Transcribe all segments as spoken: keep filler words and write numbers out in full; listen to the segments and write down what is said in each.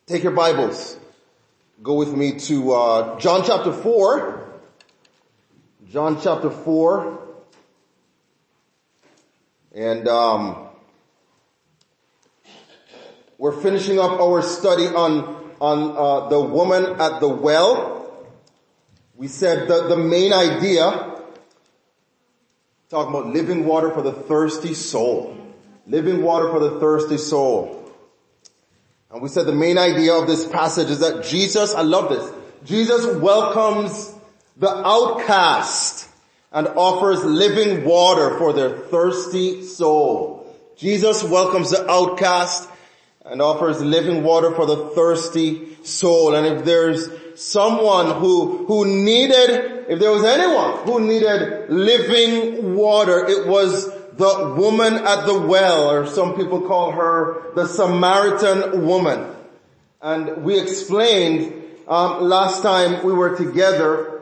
Take your Bibles. Go with me to uh, John chapter four. John chapter four. And um, we're finishing up our study on, on uh, the woman at the well. We said that the main idea, talking about living water for the thirsty soul. Living water for the thirsty soul. And we said the main idea of this passage is that Jesus, I love this, Jesus welcomes the outcast and offers living water for their thirsty soul. Jesus welcomes the outcast and offers living water for the thirsty soul. And if there's someone who, who needed, if there was anyone who needed living water, it was the woman at the well, or some people call her the Samaritan woman. And we explained um, last time we were together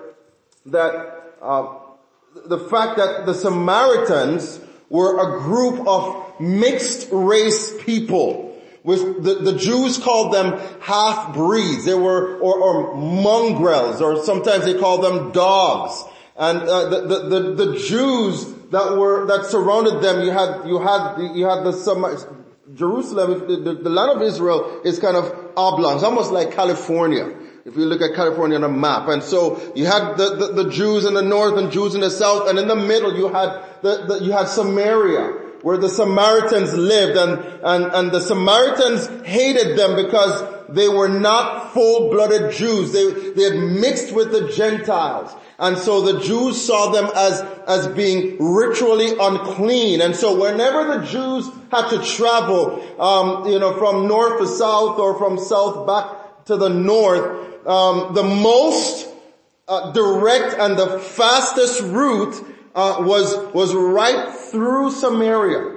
that uh, the fact that the Samaritans were a group of mixed race people. With the, the Jews called them half-breeds. They were, or, or mongrels, or sometimes they called them dogs. And uh, the, the, the, the Jews that were, that surrounded them, you had, you had, the, you had the, Jerusalem, the, the, the land of Israel is kind of oblong. It's almost like California. If you look at California on a map. And so you had the, the, the Jews in the north and Jews in the south, and in the middle you had the, the you had Samaria, where the Samaritans lived, and, and, and the Samaritans hated them because they were not full-blooded Jews. They, they had mixed with the Gentiles. And so the Jews saw them as, as being ritually unclean. And so whenever the Jews had to travel, um, you know, from north to south or from south back to the north, um, the most uh, direct and the fastest route uh, was, was right through Samaria.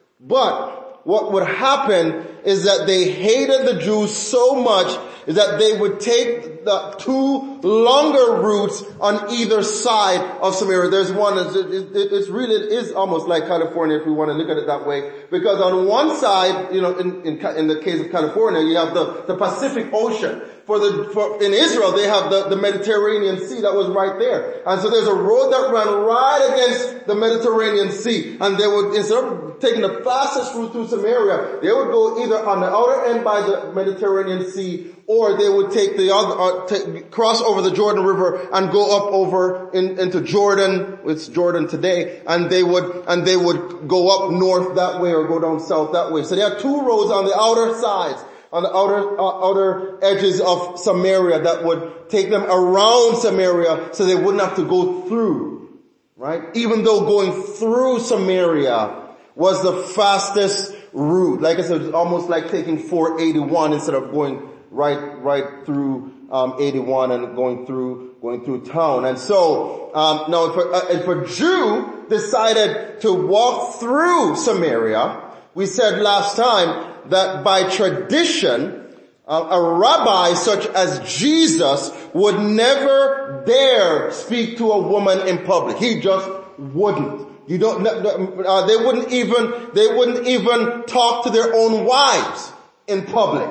But what would happen is that they hated the Jews so much is that they would take the two longer routes on either side of Samaria. There's one, it's, it, it's really, it is almost like California if we want to look at it that way. Because on one side, you know, in, in, in the case of California, you have the, the Pacific Ocean. For the, for, in Israel, they have the, the Mediterranean Sea that was right there. And so there's a road that ran right against the Mediterranean Sea. And they would, instead of taking the fastest route through Samaria, they would go either on the outer end by the Mediterranean Sea, or they would take the other, uh, take, cross over the Jordan River and go up over in, into Jordan, it's Jordan today, and they would, and they would go up north that way or go down south that way. So they had two roads on the outer sides, on the outer, uh, outer edges of Samaria that would take them around Samaria so they wouldn't have to go through, right? Even though going through Samaria was the fastest route. Like I said, it's almost like taking four eighty-one instead of going right, right through, um, eighty-one and going through, going through town. And so, um, now if a, uh, if a Jew decided to walk through Samaria, we said last time that by tradition, uh, a rabbi such as Jesus would never dare speak to a woman in public. He just wouldn't. You don't, uh, they wouldn't even, they wouldn't even talk to their own wives in public,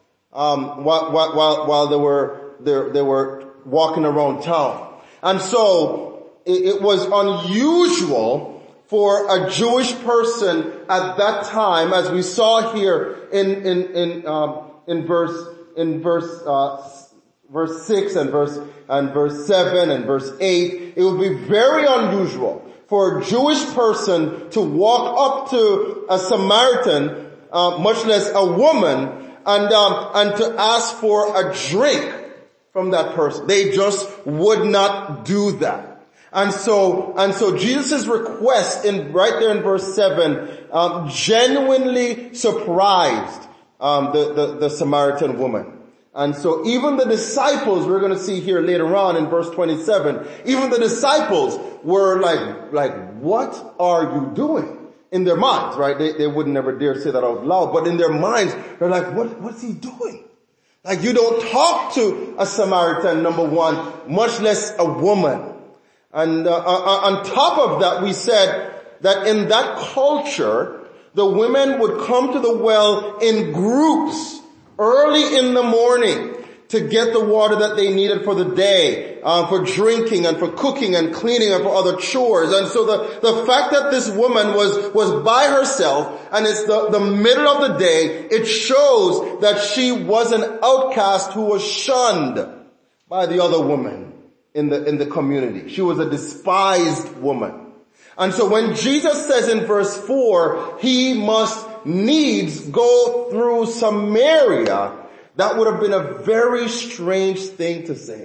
um, while, while, while they were, they, they were walking around town. And so, it, it was unusual for a Jewish person at that time, as we saw here in, in, in, um, in verse, in verse, uh, verse six and verse, and verse seven and verse eight, it would be very unusual for a Jewish person to walk up to a Samaritan, uh, much less a woman, and, um, and to ask for a drink from that person. They just would not do that. And so, and so Jesus' request in, right there in verse seven, um, genuinely surprised, um, the, the, the Samaritan woman. And so even the disciples, we're gonna see here later on in verse twenty-seven, even the disciples were like, like, what are you doing? In their minds, right? They, they would never dare say that out loud, but in their minds, they're like, what, what's he doing? Like, you don't talk to a Samaritan, number one, much less a woman. And uh, uh, on top of that, we said that in that culture, the women would come to the well in groups early in the morning to get the water that they needed for the day, uh, for drinking and for cooking and cleaning and for other chores. And so the, the fact that this woman was, was by herself and it's the, the middle of the day, it shows that she was an outcast who was shunned by the other woman in the, in the community. She was a despised woman. And so when Jesus says in verse four, he must needs go through Samaria, that would have been a very strange thing to say.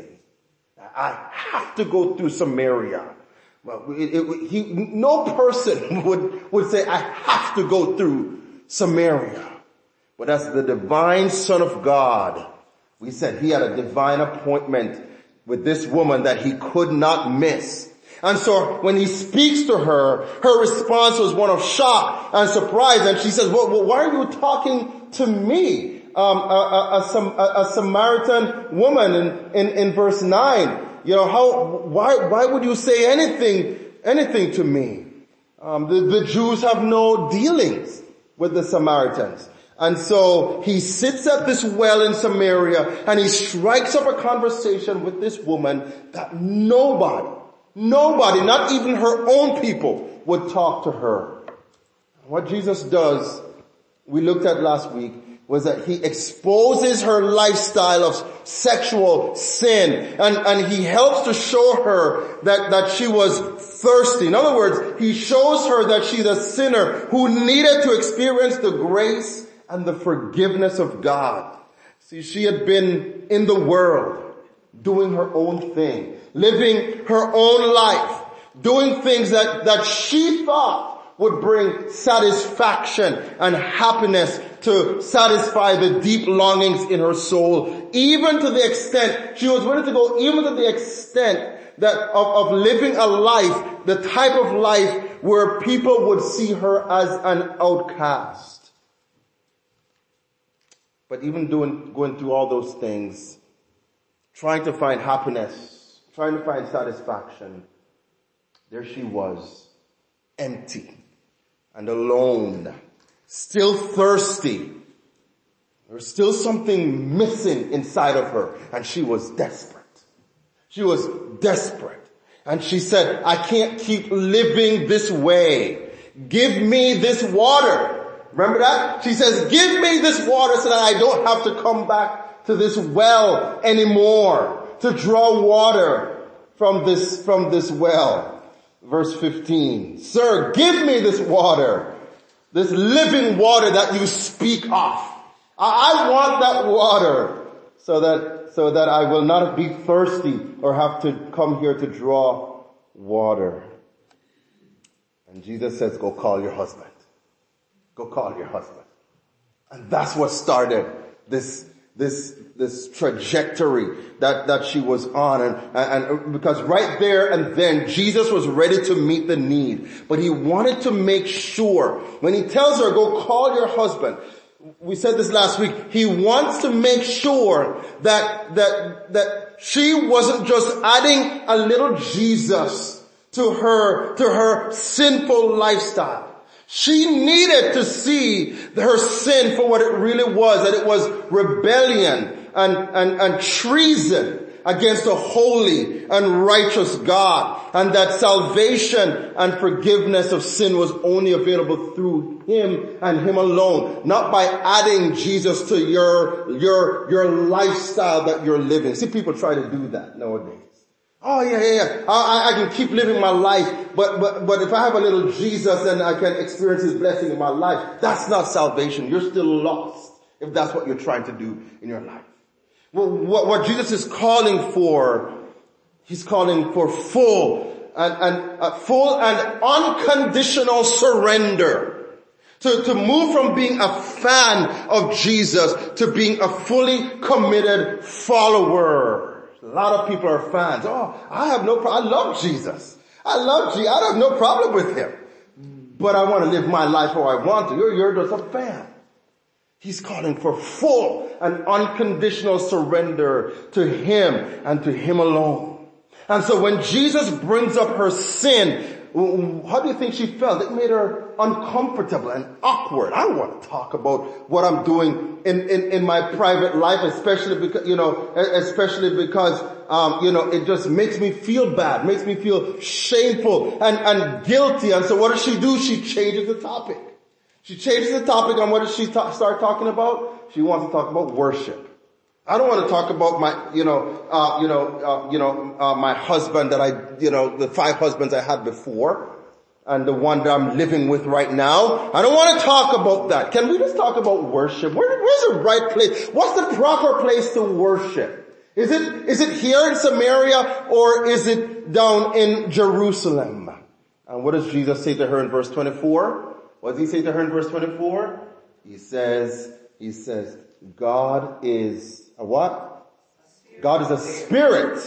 I have to go through Samaria. Well, it, it, he, no person would, would say, I have to go through Samaria. But as the divine Son of God, we said he had a divine appointment with this woman that he could not miss. And so when he speaks to her, her response was one of shock and surprise. And she says, well, well why are you talking to me? Um, a, a, a, a Samaritan woman in, in, in verse nine. You know, how, why, why would you say anything, anything to me? Um, the, the Jews have no dealings with the Samaritans. And so he sits at this well in Samaria and he strikes up a conversation with this woman that nobody, nobody, not even her own people would talk to her. What Jesus does, we looked at last week, was that he exposes her lifestyle of sexual sin and, and he helps to show her that, that she was thirsty. In other words, he shows her that she's a sinner who needed to experience the grace and the forgiveness of God. See, she had been in the world, doing her own thing, living her own life, doing things that, that she thought would bring satisfaction and happiness to satisfy the deep longings in her soul, even to the extent, she was willing to go even to the extent that of, of living a life, the type of life where people would see her as an outcast. But even doing, going through all those things, trying to find happiness, trying to find satisfaction, there she was, empty and alone, still thirsty. There was still something missing inside of her, and she was desperate. She was desperate. And she said, I can't keep living this way. Give me this water. Remember that? She says, give me this water so that I don't have to come back to this well anymore to draw water from this, from this well. Verse fifteen, sir, give me this water, this living water that you speak of. I, I want that water so that, so that I will not be thirsty or have to come here to draw water. And Jesus says, go call your husband. Go call your husband. And that's what started this, this, this trajectory that, that she was on. And, and because right there and then Jesus was ready to meet the need, but he wanted to make sure when he tells her, go call your husband. We said this last week. He wants to make sure that, that, that she wasn't just adding a little Jesus to her, to her sinful lifestyle. She needed to see her sin for what it really was, that it was rebellion and, and, and treason against a holy and righteous God, and that salvation and forgiveness of sin was only available through him and him alone, not by adding Jesus to your, your, your lifestyle that you're living. See, people try to do that nowadays. Oh yeah, yeah, yeah. I, I can keep living my life, but, but, but if I have a little Jesus and I can experience his blessing in my life, that's not salvation. You're still lost if that's what you're trying to do in your life. Well, what, what Jesus is calling for, he's calling for full and, and uh, full and unconditional surrender. To, to move from being a fan of Jesus to being a fully committed follower. A lot of people are fans. Oh, I have no problem. I love Jesus. I love Jesus. I have no problem with him. But I want to live my life how I want to. You're, you're just a fan. He's calling for full and unconditional surrender to him and to him alone. And so when Jesus brings up her sin, How do you think she felt? It made her uncomfortable and awkward. I don't want to talk about what I'm doing in, in, in my private life, especially because, you know, especially because, um, you know, it just makes me feel bad, makes me feel shameful and, and guilty. And so what does she do? She changes the topic. She changes the topic, and what does she ta- start talking about? She wants to talk about worship. I don't want to talk about my, you know, uh, you know, uh, you know, uh, my husband that I, you know, the five husbands I had before, and the one that I'm living with right now. I don't want to talk about that. Can we just talk about worship? Where, where's the right place? What's the proper place to worship? Is it, is it here in Samaria, or is it down in Jerusalem? And what does Jesus say to her in verse twenty-four? What does he say to her in verse twenty-four? He says, he says, God is a what? God is a spirit,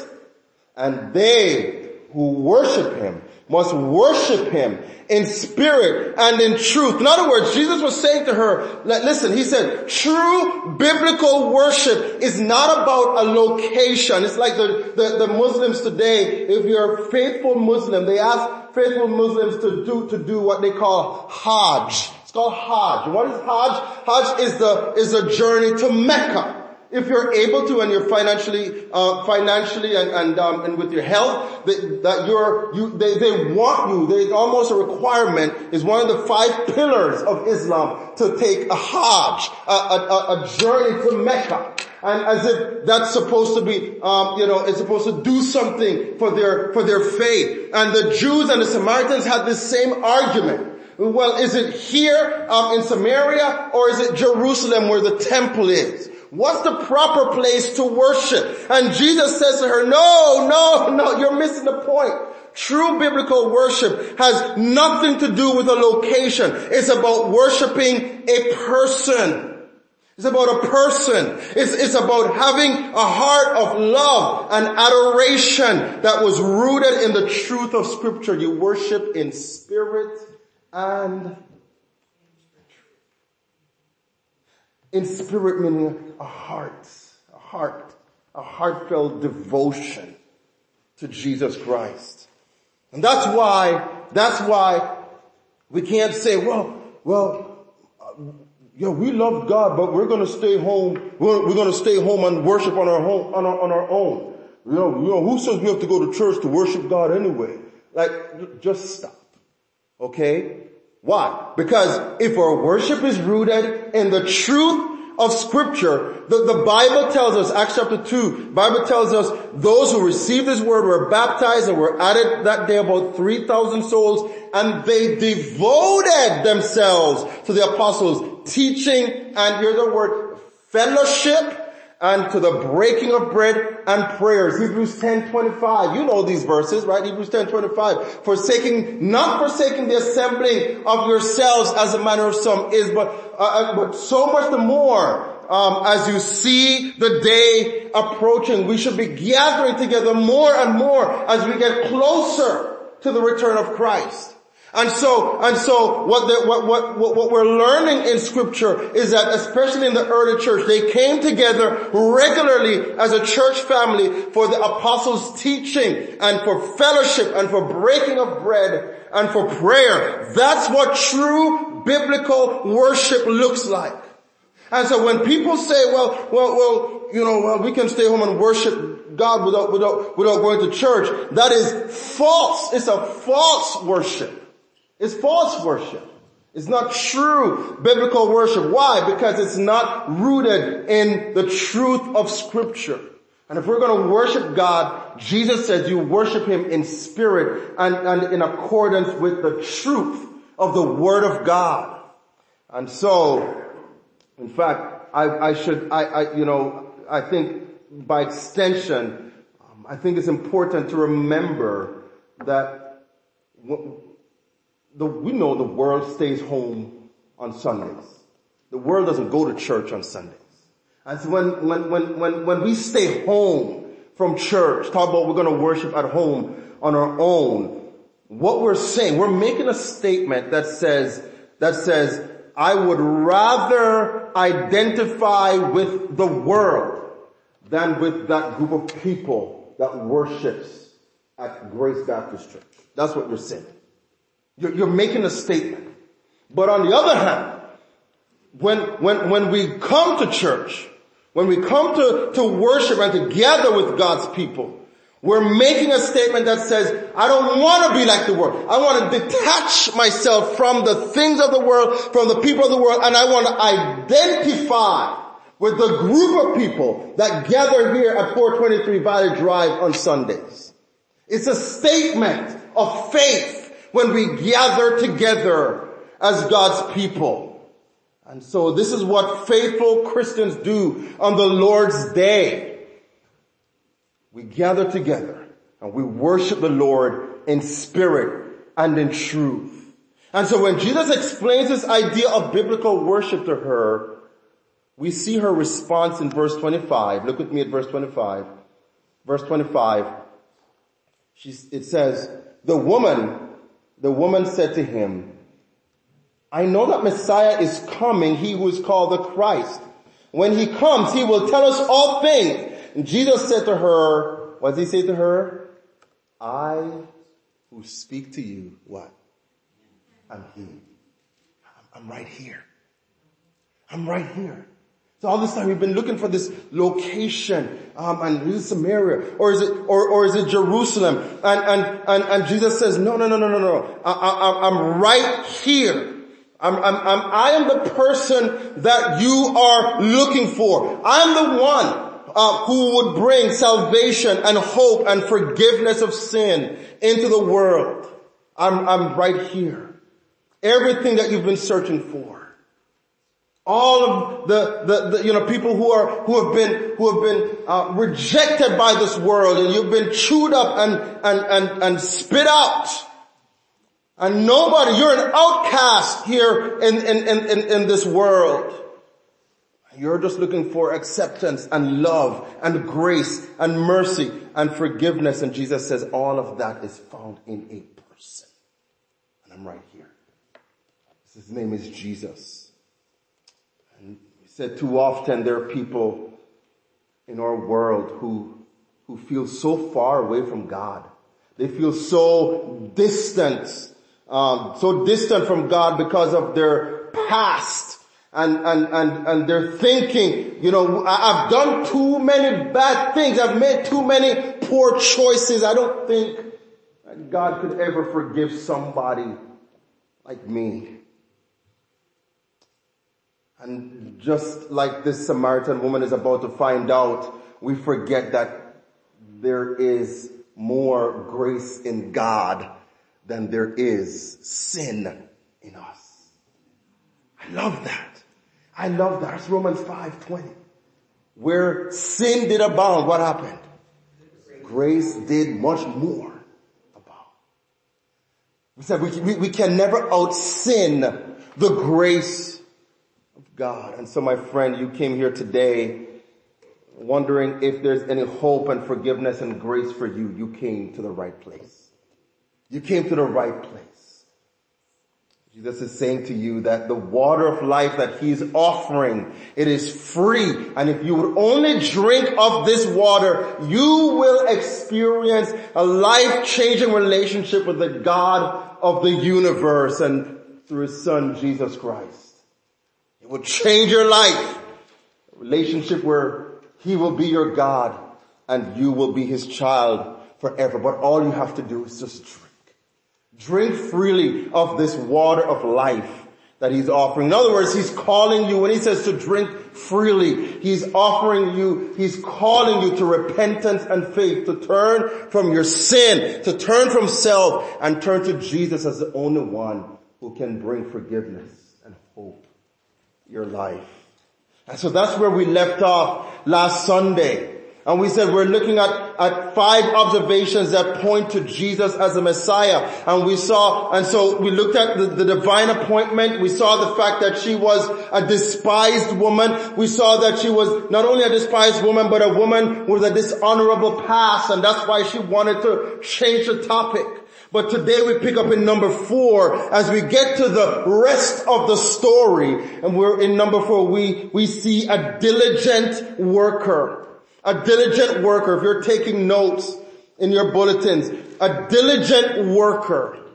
and they who worship him must worship him in spirit and in truth. In other words, Jesus was saying to her, listen, he said, true biblical worship is not about a location. It's like the, the, the Muslims today, if you're a faithful Muslim, they ask faithful Muslims to do, to do what they call Hajj. It's called Hajj. What is Hajj? Hajj is the, is a journey to Mecca. If you're able to, and you're financially, uh, financially and, and, um, and with your health, that, that you're, you, they, they want you, they almost a requirement, is one of the five pillars of Islam to take a Hajj, a, a, a journey to Mecca. And as if that's supposed to be, um, you know, it's supposed to do something for their, for their faith. And the Jews and the Samaritans had this same argument. Well, is it here, um, in Samaria, or is it Jerusalem where the temple is? What's the proper place to worship? And Jesus says to her, no, no, no, you're missing the point. True biblical worship has nothing to do with a location. It's about worshiping a person. It's about a person. It's, it's about having a heart of love and adoration that was rooted in the truth of Scripture. You worship in spirit and in spirit, meaning a heart, a heart, a heartfelt devotion to Jesus Christ. And that's why, that's why we can't say, well, well, uh, yeah, we love God, but we're going to stay home. We're, we're going to stay home and worship on our home, on our, on our own. You know, you know, who says we have to go to church to worship God anyway? Like, just stop. Okay? Why? Because if our worship is rooted in the truth of Scripture, the, the Bible tells us, Acts chapter two, Bible tells us those who received His word were baptized and were added that day about three thousand souls, and they devoted themselves to the apostles' teaching, and here's the word, fellowship, and to the breaking of bread and prayers. Hebrews ten twenty-five. You know these verses, right? Hebrews ten twenty-five. Forsaking, not forsaking the assembling of yourselves as the manner of some is, but, uh, but so much the more, um, as you see the day approaching. We should be gathering together more and more as we get closer to the return of Christ. And so, and so what, the, what, what, what we're learning in Scripture is that, especially in the early church, they came together regularly as a church family for the apostles' teaching and for fellowship and for breaking of bread and for prayer. That's what true biblical worship looks like. And so when people say, well, well, well, you know, well, we can stay home and worship God without, without, without going to church, that is false. It's a false worship. It's false worship. It's not true biblical worship. Why? Because it's not rooted in the truth of Scripture. And if we're going to worship God, Jesus says you worship Him in spirit and, and in accordance with the truth of the Word of God. And so, in fact, I, I should, I, I, you know, I think by extension, um, I think it's important to remember that w- The, we know the world stays home on Sundays. The world doesn't go to church on Sundays. And so when, when, when, when, when we stay home from church, talk about we're going to worship at home on our own, what we're saying, we're making a statement that says, that says, I would rather identify with the world than with that group of people that worships at Grace Baptist Church. That's what we're saying. You're, you're making a statement. But on the other hand, when, when, when we come to church, when we come to, to worship and to gather with God's people, we're making a statement that says, I don't want to be like the world. I want to detach myself from the things of the world, from the people of the world, and I want to identify with the group of people that gather here at four twenty-three Valley Drive on Sundays. It's a statement of faith when we gather together as God's people. And so this is what faithful Christians do on the Lord's Day. We gather together and we worship the Lord in spirit and in truth. And so when Jesus explains this idea of biblical worship to her, we see her response in verse twenty-five. Look with me at verse twenty-five. Verse twenty-five, she, it says, the woman, the woman said to him, I know that Messiah is coming, he who is called the Christ. When he comes, he will tell us all things. And Jesus said to her, what does he say to her? I who speak to you, what? I'm he. I'm right here. I'm right here. So all this time we've been looking for this location, um, and is it Samaria, or is it, or, or is it Jerusalem? And, and, and, and Jesus says, no, no, no, no, no, no. I, I, I'm right here. I'm, I'm, I'm, I am the person that you are looking for. I'm the one uh, who would bring salvation and hope and forgiveness of sin into the world. I'm, I'm right here. Everything that you've been searching for. All of the, the, the, you know, people who are, who have been, who have been, uh, rejected by this world, and you've been chewed up and, and, and, and spit out. And nobody, you're an outcast here in, in, in, in this world. You're just looking for acceptance and love and grace and mercy and forgiveness. And Jesus says all of that is found in a person. And I'm right here. His name is Jesus. And he said too often there are people in our world who, who feel so far away from God. They feel so distant. Um, so distant from God because of their past and, and, and, and their thinking, you know, I've done too many bad things. I've made too many poor choices. I don't think that God could ever forgive somebody like me. And just like this Samaritan woman is about to find out, we forget that there is more grace in God than there is sin in us. I love that. I love that. It's Romans five twenty. Where sin did abound, what happened? Grace did much more abound. We said we, we, we can never out-sin the grace of God. And so my friend, you came here today wondering if there's any hope and forgiveness and grace for you. You came to the right place. You came to the right place. Jesus is saying to you that the water of life that he's offering, it is free. And if you would only drink of this water, you will experience a life-changing relationship with the God of the universe and through his son, Jesus Christ. It will change your life. A relationship where he will be your God and you will be his child forever. But all you have to do is just drink. Drink freely of this water of life that he's offering. In other words, he's calling you, when he says to drink freely, he's offering you, he's calling you to repentance and faith, to turn from your sin, to turn from self, and turn to Jesus as the only one who can bring forgiveness and hope in your life. And so that's where we left off last Sunday. And we said we're looking at, at five observations that point to Jesus as the Messiah. And we saw, and so we looked at the, the divine appointment. We saw the fact that she was a despised woman. We saw that she was not only a despised woman, but a woman with a dishonorable past. And that's why she wanted to change the topic. But today we pick up in number four as we get to the rest of the story. And we're in number four, we, we see a diligent worker. A diligent worker. If you're taking notes in your bulletins, a diligent worker.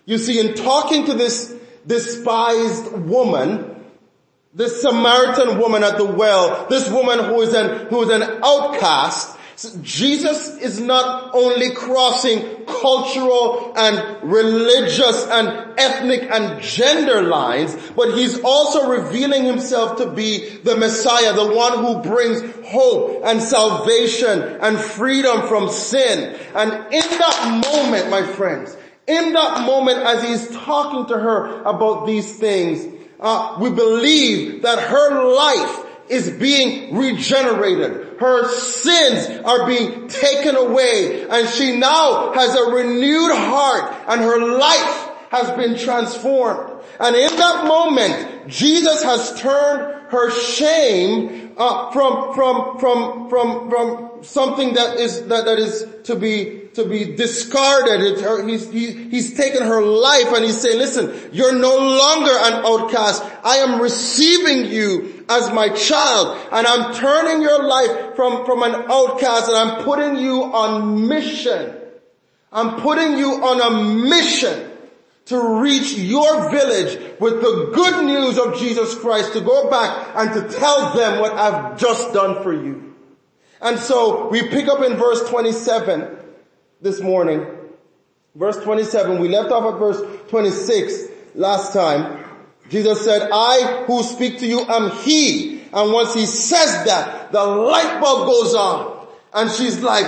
You see, in talking to this despised woman, this Samaritan woman at the well, this woman who is an, who is an outcast, Jesus is not only crossing cultural and religious and ethnic and gender lines, but he's also revealing himself to be the Messiah, the one who brings hope and salvation and freedom from sin. And in that moment, my friends, in that moment as he's talking to her about these things, uh, we believe that her life is being regenerated. Her sins are being taken away, and she now has a renewed heart, and her life has been transformed. And in that moment, Jesus has turned her shame uh, from from from from from something that is that, that is to be to be discarded. It's her, he's he, he's taken her life, and he's saying, "Listen, you're no longer an outcast. I am receiving you as my child, and I'm turning your life from from an outcast, and I'm putting you on mission. I'm putting you on a mission to reach your village with the good news of Jesus Christ, to go back and to tell them what I've just done for you." And so we pick up in verse twenty-seven this morning. Verse twenty-seven, we left off at verse twenty-six last time. Jesus said, "I who speak to you am he." And once he says that, the light bulb goes on. And she's like,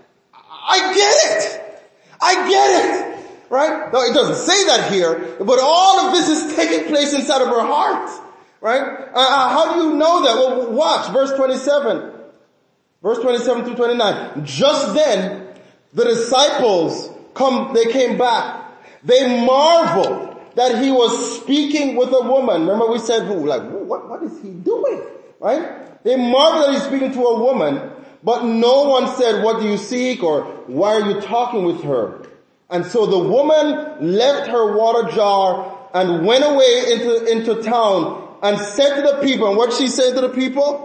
I get it. I get it. Right? No, it doesn't say that here, but all of this is taking place inside of her heart. Right? Uh, how do you know that? Well, watch verse twenty-seven. Verse twenty-seven through twenty-nine. Just then, the disciples come, they came back. They marveled that he was speaking with a woman. Remember we said, who? Like, what, what is he doing? Right? They marveled that he's speaking to a woman, but no one said, "What do you seek?" or "Why are you talking with her?" And so the woman left her water jar and went away into, into town and said to the people, and what she said to the people?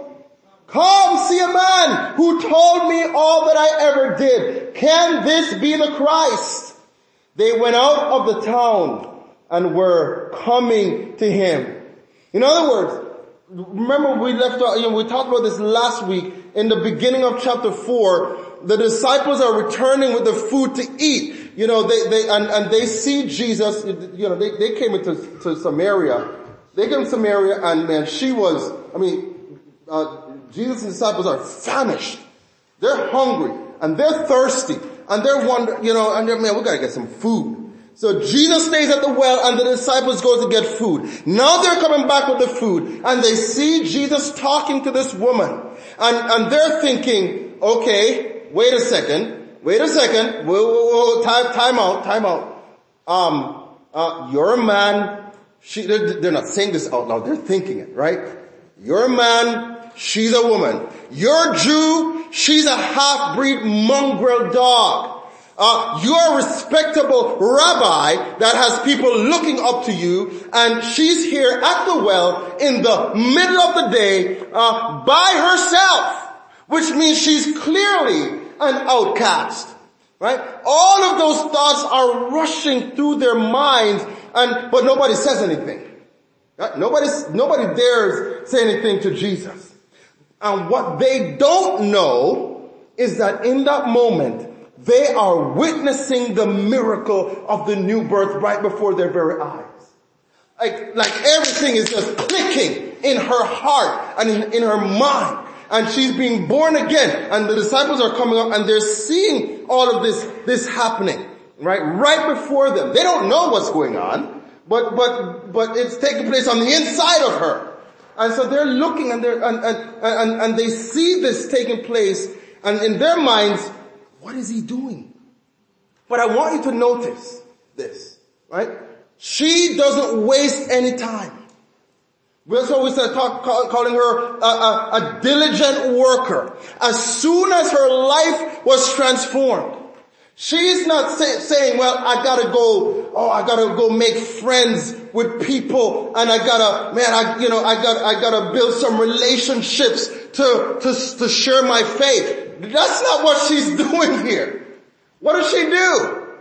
"Come see a man who told me all that I ever did. Can this be the Christ?" They went out of the town and were coming to him. In other words, remember we left out, you know, we talked about this last week in the beginning of chapter four. The disciples are returning with the food to eat. You know, they, they, and, and they see Jesus, you know, they, they came into to Samaria. They came to Samaria, and man, she was, I mean, uh, Jesus' disciples are famished. They're hungry, and they're thirsty, and they're wondering, you know, and they're, man, we gotta get some food. So Jesus stays at the well, and the disciples go to get food. Now they're coming back with the food, and they see Jesus talking to this woman. And, and they're thinking, okay, wait a second, wait a second, whoa, whoa, whoa, time, time out, time out. Um, uh, you're a man, she, they're, they're not saying this out loud, they're thinking it, right? You're a man, she's a woman. You're a Jew, she's a half-breed mongrel dog. Uh, you're a respectable rabbi that has people looking up to you, and she's here at the well in the middle of the day, uh, by herself, which means she's clearly an outcast, right? All of those thoughts are rushing through their minds, and, but nobody says anything. Right? Nobody, nobody dares say anything to Jesus. And what they don't know is that in that moment, they are witnessing the miracle of the new birth right before their very eyes. Like, like everything is just clicking in her heart and in, in her mind. And she's being born again. And the disciples are coming up and they're seeing all of this, this happening. Right? Right before them. They don't know what's going on. But, but, but it's taking place on the inside of her. And so they're looking and they're, and, and, and, and they see this taking place. And in their minds, what is he doing? But I want you to notice this, right? She doesn't waste any time. So we start talk, call, calling her a, a, a diligent worker. As soon as her life was transformed, she's not say, saying, well, I gotta go, oh, I gotta go make friends with people, and I gotta, man, I, you know, I got, I gotta build some relationships to, to, to share my faith. That's not what she's doing here. What does she do?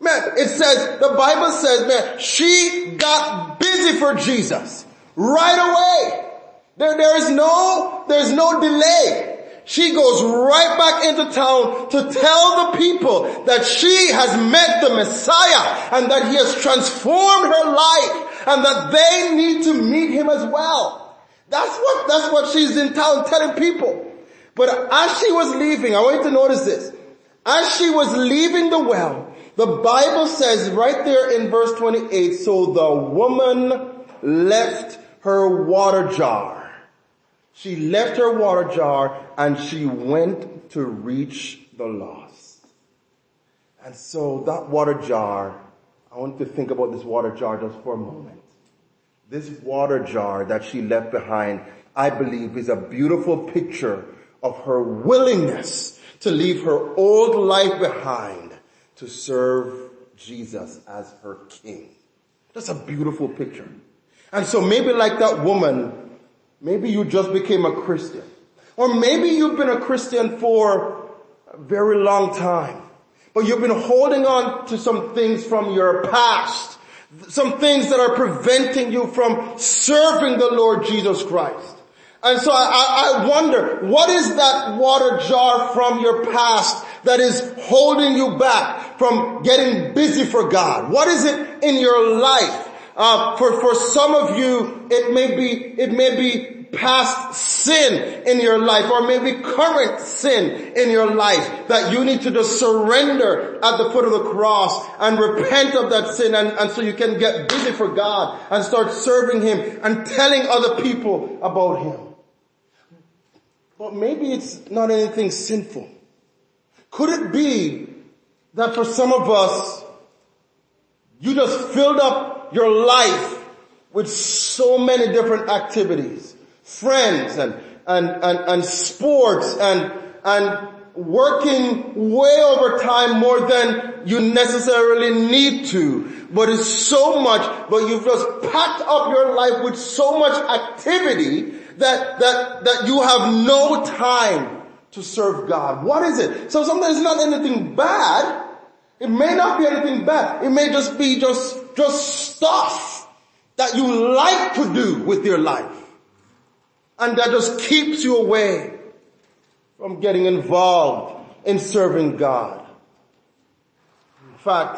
Man, it says, the Bible says, man, she got busy for Jesus right away. There, there is no, there's no delay. She goes right back into town to tell the people that she has met the Messiah and that he has transformed her life and that they need to meet him as well. That's what, that's what she's in town telling people. But as she was leaving, I want you to notice this. As she was leaving the well, the Bible says right there in verse twenty-eight, so the woman left her water jar. She left her water jar and she went to reach the lost. And so that water jar, I want to think about this water jar just for a moment. This water jar that she left behind, I believe, is a beautiful picture of her willingness to leave her old life behind to serve Jesus as her king. That's a beautiful picture. And so maybe like that woman, maybe you just became a Christian. Or maybe you've been a Christian for a very long time. But you've been holding on to some things from your past. Some things that are preventing you from serving the Lord Jesus Christ. And so I, I wonder, what is that water jar from your past that is holding you back from getting busy for God? What is it in your life? Uh, for, for some of you, it may be, it may be past sin in your life or maybe current sin in your life that you need to just surrender at the foot of the cross and repent of that sin and, and so you can get busy for God and start serving him and telling other people about him. But maybe it's not anything sinful. Could it be that for some of us, you just filled up your life with so many different activities, friends and, and, and, and sports and, and working way over time more than you necessarily need to. But it's so much, but you've just packed up your life with so much activity that, that, that you have no time to serve God. What is it? So sometimes it's not anything bad. It may not be anything bad. It may just be just, just stuff that you like to do with your life. And that just keeps you away from getting involved in serving God. In fact,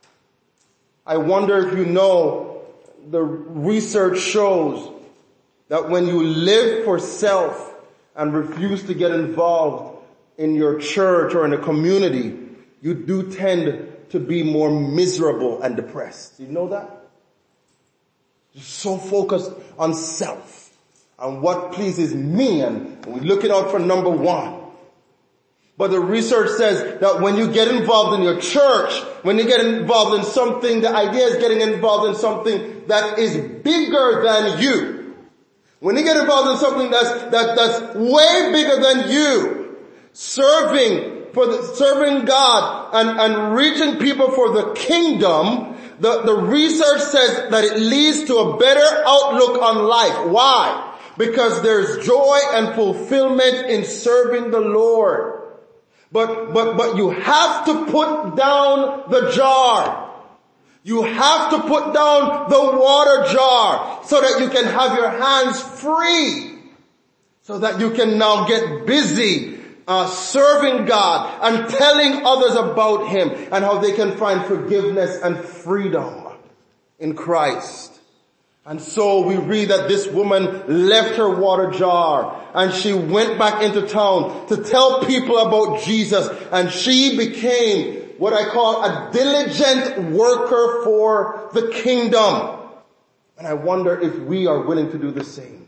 I wonder if you know, the research shows that when you live for self and refuse to get involved in your church or in a community, you do tend to be more miserable and depressed. You know that? You're so focused on self and what pleases me, and we're looking out for number one. But the research says that when you get involved in your church, when you get involved in something, the idea is getting involved in something that is bigger than you. When you get involved in something that's, that, that's way bigger than you, serving for the, serving God and, and reaching people for the kingdom, the, the research says that it leads to a better outlook on life. Why? Because there's joy and fulfillment in serving the Lord. But, but, but you have to put down the jar. You have to put down the water jar so that you can have your hands free. So that you can now get busy uh, serving God and telling others about him and how they can find forgiveness and freedom in Christ. And so we read that this woman left her water jar and she went back into town to tell people about Jesus, and she became what I call a diligent worker for the kingdom. And I wonder if we are willing to do the same.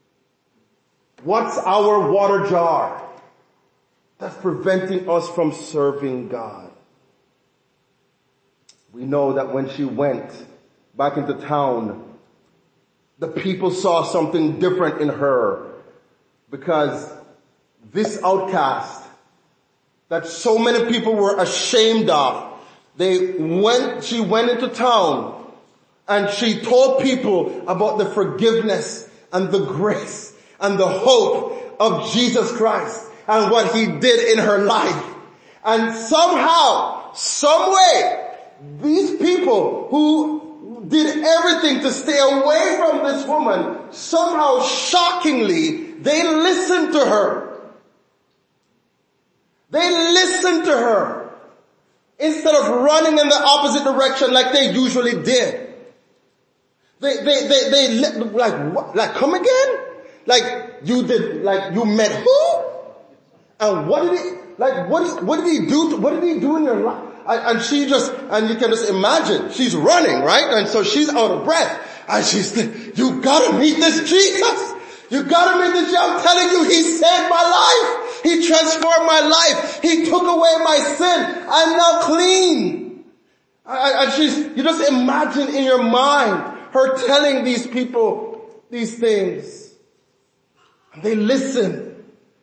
What's our water jar that's preventing us from serving God? We know that when she went back into town, the people saw something different in her, because this outcast that so many people were ashamed of, they went, she went into town and she told people about the forgiveness and the grace and the hope of Jesus Christ and what he did in her life. And somehow, some way, these people who did everything to stay away from this woman, somehow shockingly, they listened to her. They listened to her instead of running in the opposite direction like they usually did. They, they, they, they, like, what? Like, come again? Like, you did, like, you met who? And what did he, like, what, what did he do, to, what did he do in your life? And, and she just, and you can just imagine, she's running, right? And so she's out of breath. And she's, you gotta meet this Jesus. You gotta meet this Jesus. I'm telling you, he saved my life. He transformed my life. He took away my sin. I'm now clean. And she's, you just imagine in your mind her telling these people these things. And they listened.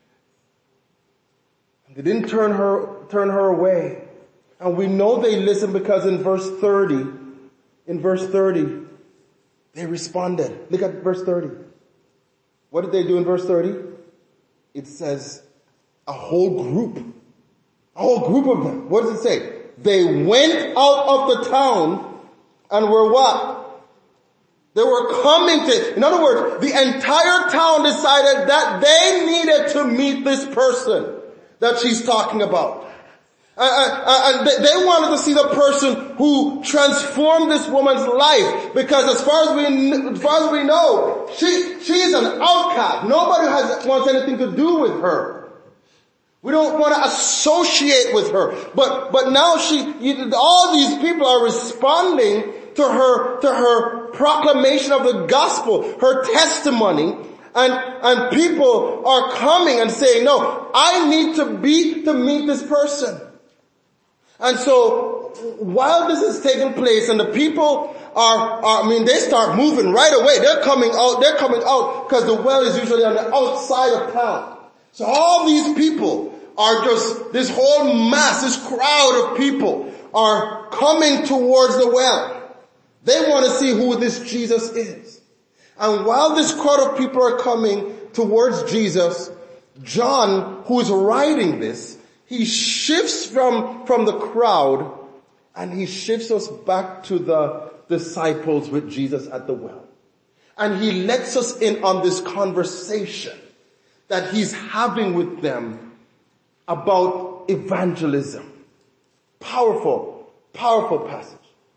And they didn't turn her, turn her away. And we know they listened because in verse thirty, in verse thirty, they responded. Look at verse thirty. What did they do in verse thirty? It says a whole group. A whole group of them. What does it say? They went out of the town and were what? They were coming to, in other words, the entire town decided that they needed to meet this person that she's talking about. Uh, uh, and they wanted to see the person who transformed this woman's life, because as far as we, as far as we know, she, she's an outcast. Nobody has, wants anything to do with her. We don't want to associate with her. But, but now she, all these people are responding to her, to her proclamation of the gospel, her testimony. And, and people are coming and saying, no, I need to be, to meet this person. And so, while this is taking place and the people are, are, I mean, they start moving right away. They're coming out, they're coming out because the well is usually on the outside of town. So all these people are just, this whole mass, this crowd of people are coming towards the well. They want to see who this Jesus is. And while this crowd of people are coming towards Jesus, John, who is writing this, he shifts from, from the crowd and he shifts us back to the disciples with Jesus at the well. And he lets us in on this conversation that he's having with them about evangelism. Powerful, powerful passage.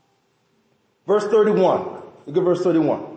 Verse thirty-one. Look at verse thirty-one.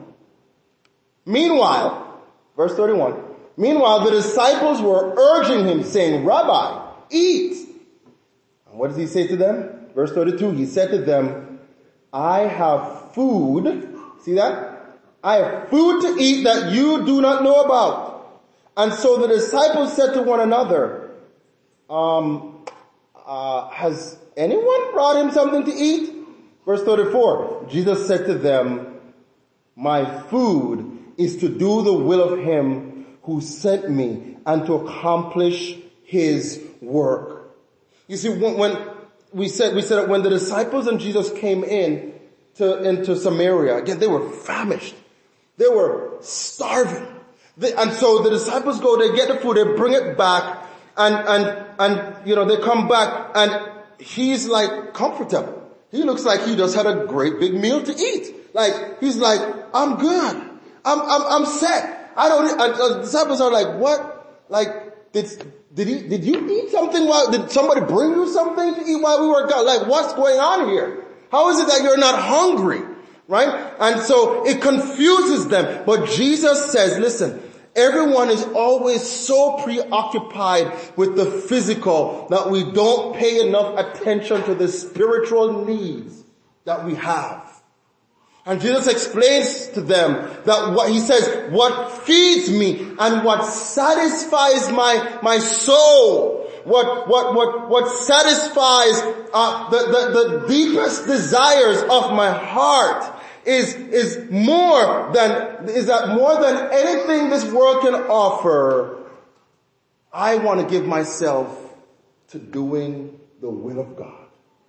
Meanwhile, verse thirty-one, meanwhile the disciples were urging him saying, Rabbi, eat. And what does he say to them? Verse thirty-two, he said to them, I have food. See that? I have food to eat that you do not know about. And so the disciples said to one another, um, uh, has anyone brought him something to eat? Verse thirty-four, Jesus said to them, my food is to do the will of him who sent me and to accomplish his work. You see, when, when we said, we said that when the disciples and Jesus came in to, into Samaria, again, they were famished. They were starving. They, and so the disciples go, they get the food, they bring it back, and, and, and, you know, they come back, and he's like comfortable. He looks like he just had a great big meal to eat. Like, he's like, I'm good. I'm, I'm, I'm set. I don't, and the disciples are like, what? Like, did, did he, did you eat something while, did somebody bring you something to eat while we were gone? Like, what's going on here? How is it that you're not hungry? Right? And so it confuses them. But Jesus says, listen, everyone is always so preoccupied with the physical that we don't pay enough attention to the spiritual needs that we have. And Jesus explains to them that what he says, what feeds me and what satisfies my, my soul, what, what, what, what satisfies, uh, the, the, the deepest desires of my heart is, is more than, is that more than anything this world can offer. I want to give myself to doing the will of God.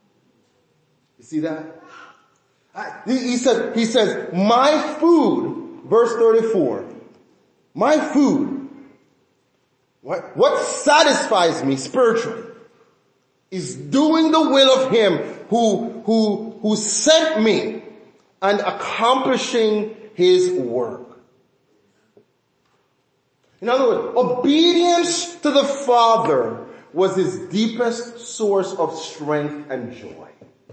You see that? He, he says, he says, my food, verse thirty-four, my food, what, what satisfies me spiritually is doing the will of him who, who who sent me and accomplishing his work. In other words, obedience to the Father was his deepest source of strength and joy.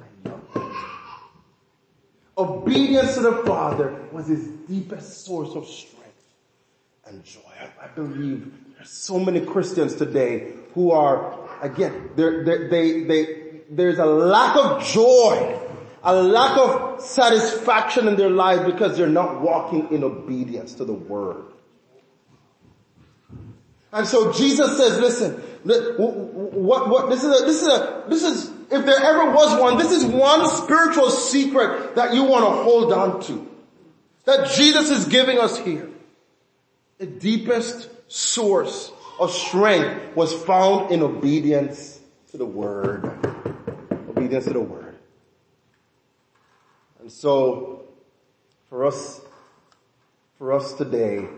Obedience to the Father was his deepest source of strength and joy. I, I believe there's so many Christians today who are, again, they're, they're, they, they, there's a lack of joy, a lack of satisfaction in their lives because they're not walking in obedience to the Word. And so Jesus says, listen, what, what, this is a, this is a, this is, if there ever was one, this is one spiritual secret that you want to hold on to. That Jesus is giving us here. The deepest source of strength was found in obedience to the Word. Obedience to the Word. And so, for us, for us today,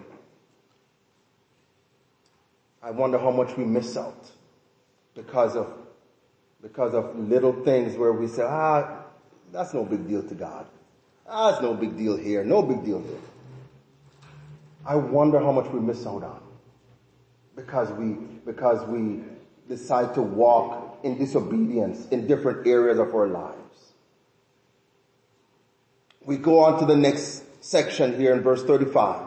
I wonder how much we miss out because of, because of little things where we say, ah, that's no big deal to God. Ah, it's no big deal here, no big deal there. I wonder how much we miss out on because we, because we decide to walk in disobedience in different areas of our lives. We go on to the next section here in verse thirty-five.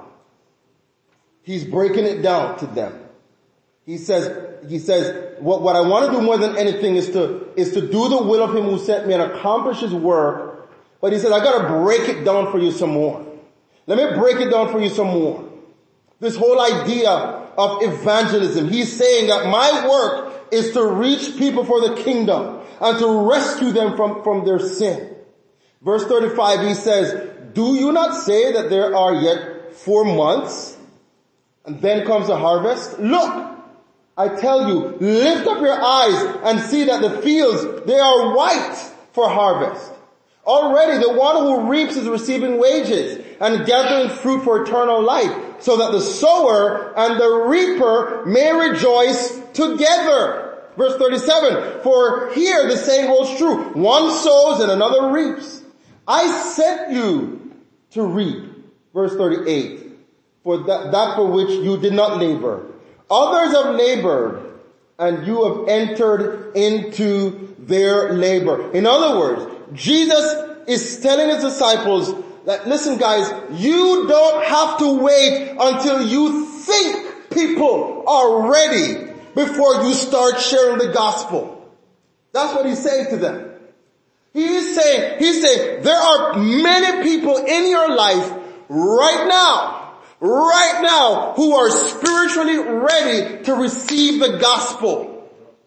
He's breaking it down to them. He says, he says, what, what I want to do more than anything is to, is to do the will of him who sent me and accomplish his work. But he says, I gotta break it down for you some more. Let me break it down for you some more. This whole idea of evangelism. He's saying that my work is to reach people for the kingdom and to rescue them from, from their sin. Verse thirty-five, he says, do you not say that there are yet four months and then comes the harvest? Look, I tell you, lift up your eyes and see that the fields, they are white for harvest. Already the one who reaps is receiving wages and gathering fruit for eternal life, so that the sower and the reaper may rejoice together. Verse thirty-seven, for here the saying holds true, one sows and another reaps. I sent you to reap. Verse thirty-eight, for that, that for which you did not labor. Others have labored, and you have entered into their labor. In other words, Jesus is telling his disciples that, listen guys, you don't have to wait until you think people are ready before you start sharing the gospel. That's what he's saying to them. He's saying, he's saying, there are many people in your life right now, right now, who are spiritually ready to receive the gospel.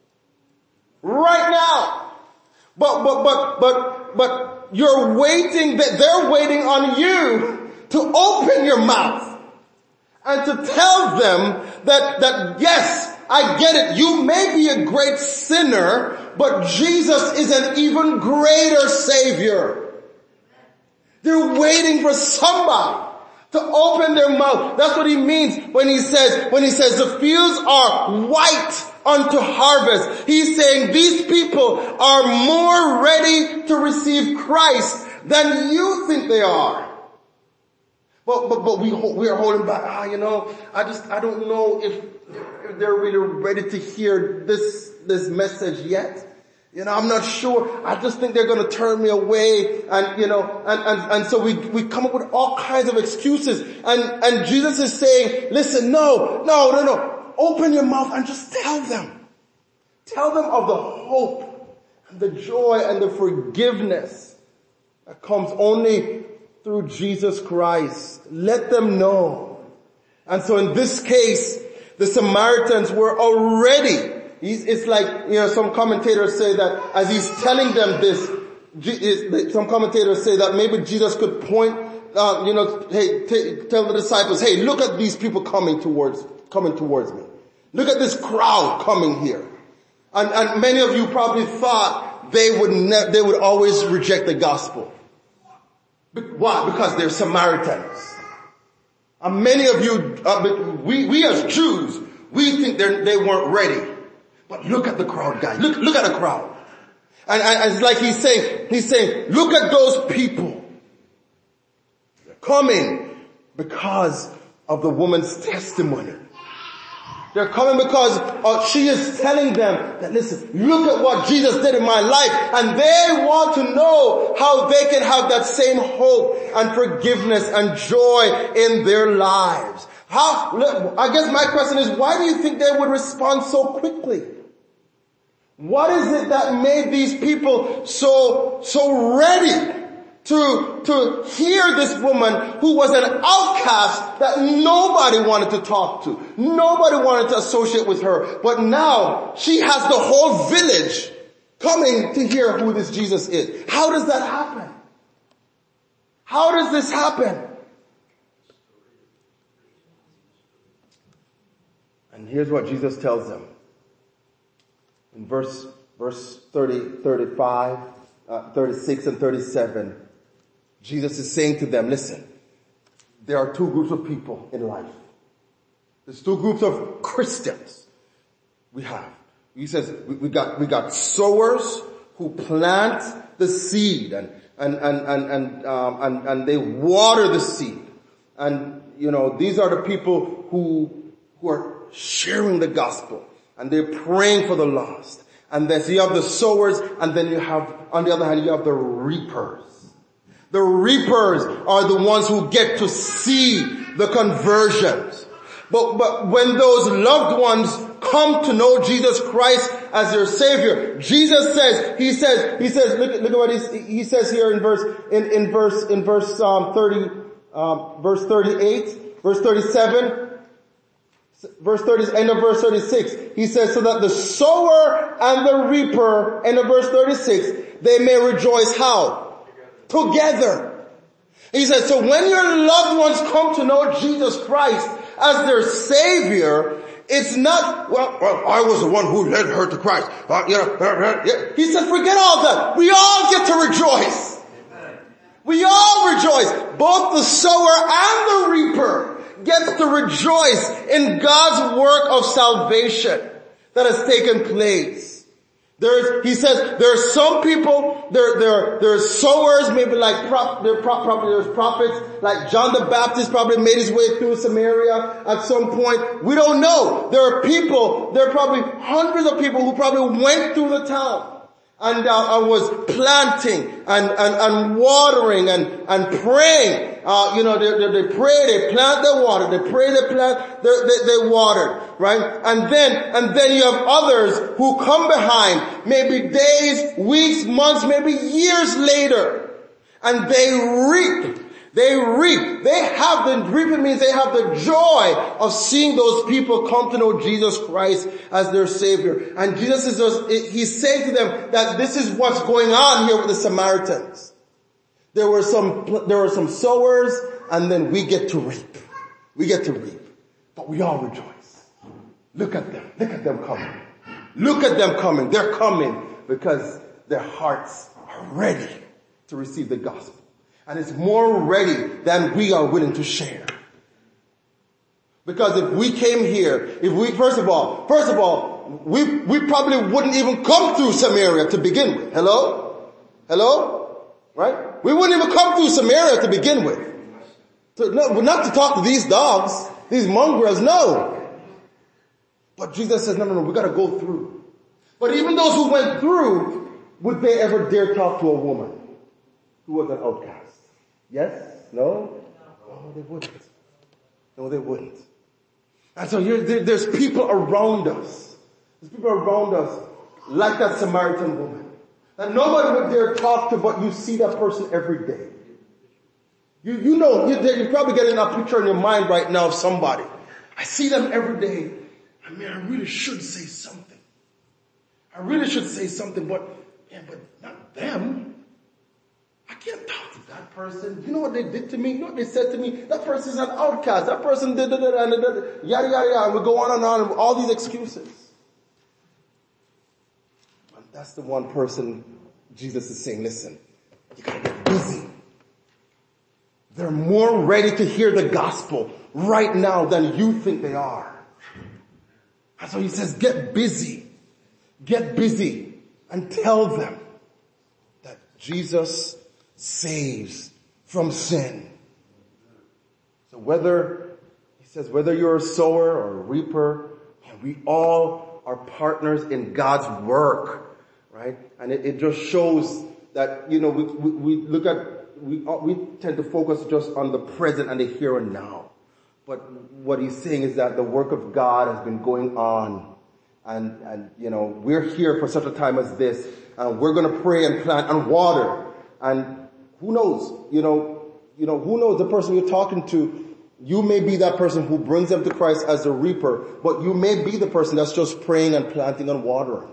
Right now. But, but, but, but, but you're waiting, that they're waiting on you to open your mouth and to tell them that, that yes, I get it. You may be a great sinner, but Jesus is an even greater Savior. They're waiting for somebody to open their mouth. That's what he means when he says, when he says the fields are white unto harvest. He's saying these people are more ready to receive Christ than you think they are. But, but, but we, we are holding back. Ah, you know, I just, I don't know if, if they're really ready to hear this, this message yet. You know, I'm not sure. I just think they're going to turn me away. And, you know, and, and, and so we, we come up with all kinds of excuses. And, and Jesus is saying, listen, no, no, no, no. Open your mouth and just tell them. Tell them of the hope and the joy and the forgiveness that comes only through Jesus Christ. Let them know. And so in this case, the Samaritans were already, it's like, you know, some commentators say that as he's telling them this, some commentators say that maybe Jesus could point, uh, you know, hey, t- tell the disciples, hey, look at these people coming towards, coming towards me. Look at this crowd coming here. And, and many of you probably thought they would ne- they would always reject the gospel. Why? Because they're Samaritans. And many of you, uh, we, we as Jews, we think they they weren't ready. But look at the crowd, guys. Look, look at the crowd. And, and it's like he's saying, he's saying, look at those people. They're coming because of the woman's testimony. They're coming because uh, she is telling them that, listen, look at what Jesus did in my life. And they want to know how they can have that same hope and forgiveness and joy in their lives. How, I guess my question is, why do you think they would respond so quickly? What is it that made these people so, so ready to, to hear this woman who was an outcast that nobody wanted to talk to? Nobody wanted to associate with her. But now she has the whole village coming to hear who this Jesus is. How does that happen? How does this happen? And here's what Jesus tells them. In verse, verse thirty, thirty-five, uh, thirty-six and thirty-seven, Jesus is saying to them, listen, there are two groups of people in life. There's two groups of Christians we have. He says, we, we got, we got sowers who plant the seed and, and, and, and, and, um, and, and they water the seed. And, you know, these are the people who, who are sharing the gospel. And they're praying for the lost. And then so you have the sowers, and then you have, on the other hand, you have the reapers. The reapers are the ones who get to see the conversions. But, but when those loved ones come to know Jesus Christ as their Savior, Jesus says, He says, He says, look, look at what he, he says here in verse, in, in verse, in verse, um, thirty, um, verse thirty-eight, verse thirty-seven, verse thirty, end of verse thirty-six, he says, so that the sower and the reaper, end of verse thirty-six, they may rejoice how? Together. Together. He says, so when your loved ones come to know Jesus Christ as their Savior, it's not, well, well, I was the one who led her to Christ. Uh, you know, uh, uh, yeah. He said, forget all that. We all get to rejoice. Amen. We all rejoice. Both the sower and the reaper gets to rejoice in God's work of salvation that has taken place. There's, he says, there are some people, there, there, there are sowers, maybe like prop, there prop, probably there's prophets, like John the Baptist probably made his way through Samaria at some point. We don't know. There are people, there are probably hundreds of people who probably went through the town. And, uh, and was planting and, and, and watering and, and praying. Uh, you know, they, they, they pray, they plant, they water. They pray, they plant, they, they, they water. Right? And then, and then you have others who come behind, maybe days, weeks, months, maybe years later. And they reap. They reap. They have the, reaping means they have the joy of seeing those people come to know Jesus Christ as their Savior. And Jesus is just, he's saying to them that this is what's going on here with the Samaritans. There were some, there were some sowers, and then we get to reap. We get to reap. But we all rejoice. Look at them. Look at them coming. Look at them coming. They're coming because their hearts are ready to receive the gospel. And it's more ready than we are willing to share. Because if we came here, if we, first of all, first of all, we, we probably wouldn't even come through Samaria to begin with. Hello? Hello? Right? We wouldn't even come through Samaria to begin with. To, no, not to talk to these dogs, these mongrels, no. But Jesus says, no, no, no, we gotta go through. But even those who went through, would they ever dare talk to a woman who was an outcast? Yes? No? No, they wouldn't. No, they wouldn't. And so here, there, there's people around us. There's people around us like that Samaritan woman that nobody would dare talk to, but you see that person every day. You, you know, you, you're probably getting a picture in your mind right now of somebody. I see them every day. I mean, I really should say something. I really should say something, but, yeah, but not them. I can't talk to that person. You know what they did to me? You know what they said to me? That person's an outcast. That person did, da, da, da, da, da, yada, yada, yada. And we go on and on with all these excuses. And that's the one person Jesus is saying, listen, you gotta get busy. They're more ready to hear the gospel right now than you think they are. And so he says, get busy. Get busy and tell them. Jesus saves from sin. So whether, he says, whether you're a sower or a reaper, we all are partners in God's work, right? And it, it just shows that, you know, we, we, we look at, we, we tend to focus just on the present and the here and now. But what he's saying is that the work of God has been going on. And, and, you know, we're here for such a time as this. And we're going to pray and plant and water. And who knows, you know, you know, who knows the person you're talking to. You may be that person who brings them to Christ as a reaper, but you may be the person that's just praying and planting and watering.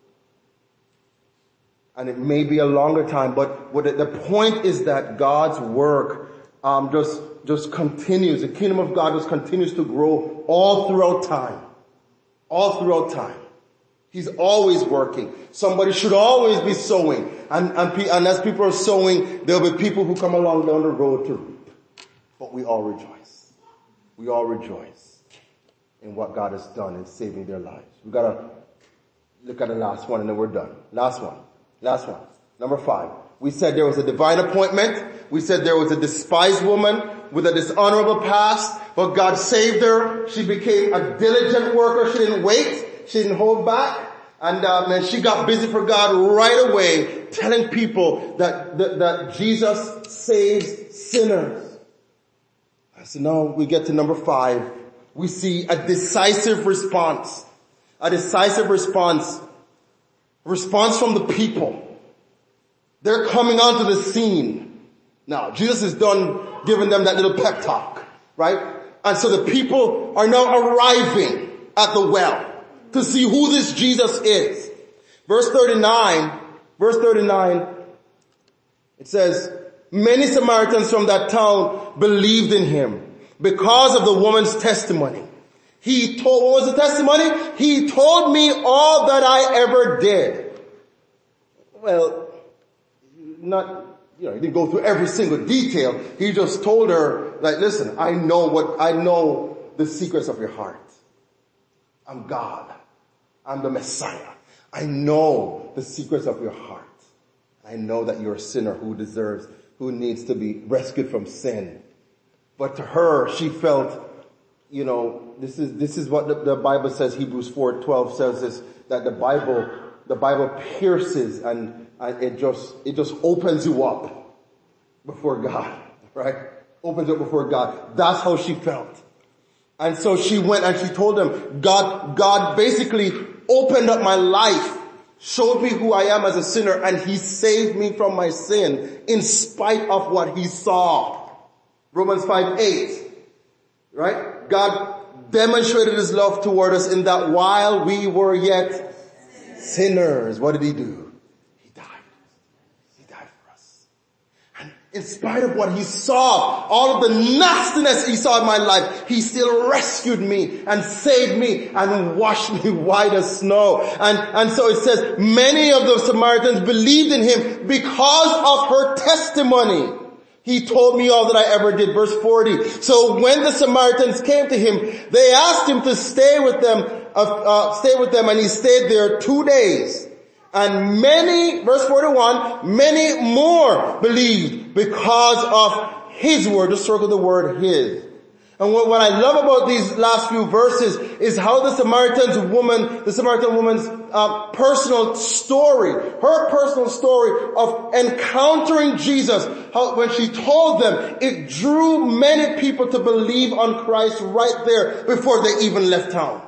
And it may be a longer time, but what the point is that God's work um, just just continues. The kingdom of God just continues to grow all throughout time. All throughout time. He's always working. Somebody should always be sowing. And, and, and as people are sowing, there'll be people who come along down the road to reap. But we all rejoice. We all rejoice in what God has done in saving their lives. We've got to look at the last one and then we're done. Last one. Last one. Number five. We said there was a divine appointment. We said there was a despised woman with a dishonorable past, but God saved her. She became a diligent worker. She didn't wait. She didn't hold back. And, um, and she got busy for God right away, telling people that, that, that Jesus saves sinners. So now we get to number five. We see a decisive response. A decisive response. A response from the people. They're coming onto the scene. Now, Jesus is done giving them that little pep talk, right? And so the people are now arriving at the well to see who this Jesus is. Verse thirty-nine, verse thirty-nine, it says, many Samaritans from that town believed in him because of the woman's testimony. He told, what was the testimony? He told me all that I ever did. Well, not, you know, he didn't go through every single detail. He just told her, like, listen, I know what, I know the secrets of your heart. I'm God. I'm the Messiah. I know the secrets of your heart. I know that you're a sinner who deserves, who needs to be rescued from sin. But to her, she felt, you know, this is, this is what the, the Bible says, Hebrews four twelve says this, that the Bible, the Bible pierces and, and it just, it just opens you up before God, right? Opens up before God. That's how she felt. And so she went and she told him, God, God basically opened up my life, showed me who I am as a sinner, and he saved me from my sin in spite of what he saw. Romans five eight, right? God demonstrated his love toward us in that while we were yet sinners, what did he do? He died. He died for us. And in spite of what he saw, all of the nastiness he saw in my life, he still rescued me and saved me and washed me white as snow. And, and so it says, many of the Samaritans believed in him because of her testimony. He told me all that I ever did. Verse forty. So when the Samaritans came to him, they asked him to stay with them, uh, uh, stay with them, and he stayed there two days. And many, verse forty-one, many more believed because of his word. Just circle the word his. And what, what I love about these last few verses is how the Samaritan woman, the Samaritan woman's uh, personal story, her personal story of encountering Jesus, how when she told them, it drew many people to believe on Christ right there before they even left town.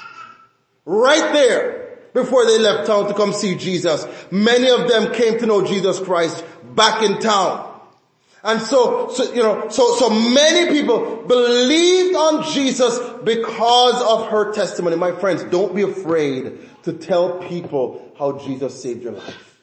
Right there before they left town to come see Jesus. Many of them came to know Jesus Christ back in town. And so, so, you know, so, so many people believed on Jesus because of her testimony. My friends, don't be afraid to tell people how Jesus saved your life.